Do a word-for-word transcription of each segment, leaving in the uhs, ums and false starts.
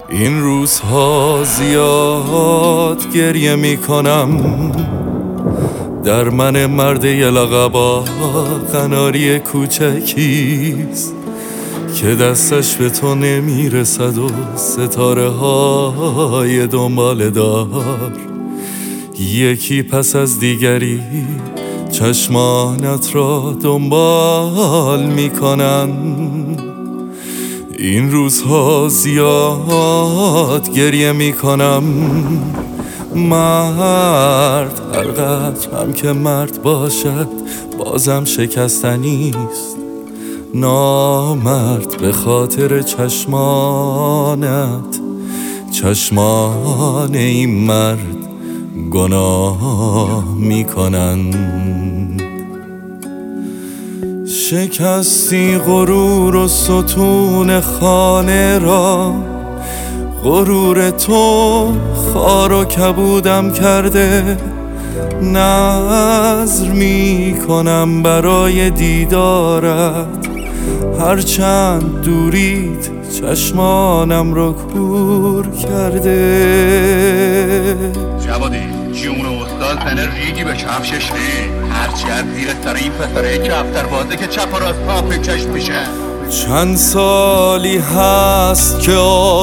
این روزها زیاد گریه میکنم، در من مرد یلقبا قناری کوچکیست که دستش به تو نمیرسد و ستاره های دنبال دار یکی پس از دیگری چشمانت را دنبال میکنن. این روزها زیاد گریه میکنم، مرد هرقدر هم که مرد باشد بازم شکستنیست، نامرد به خاطر چشمانت، چشمان این مرد گناه میکنند. شکستی غرور و ستون خانه را، غرور تو خار و کبودم کرده، نذر میکنم برای دیدارت، هرچند دورید چشمانم رو کور کرده. جوادی جون استاد زنه ریگی به کفشش نی، هرچی از زیرت داره این پسره کفتر بازه که چپ و راست پاپ کشف میشه. چند سالی هست که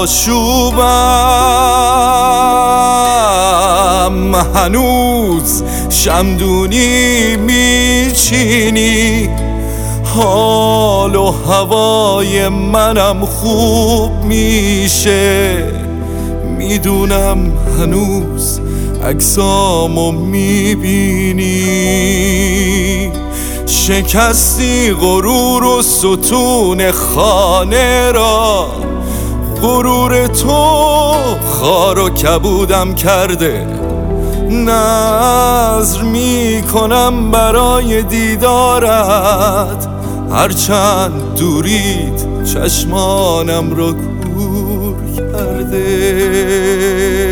آشوبم، هنوز شمدونی میچینی، حال و هوای منم خوب میشه، میدونم هنوز عکسامو میبینی. شکستی غرور و ستون خانه را، غرور تو خار و کبودم کرده، نذر میکنم برای دیدارت، هرچند دورید چشمانم رو کور کرده.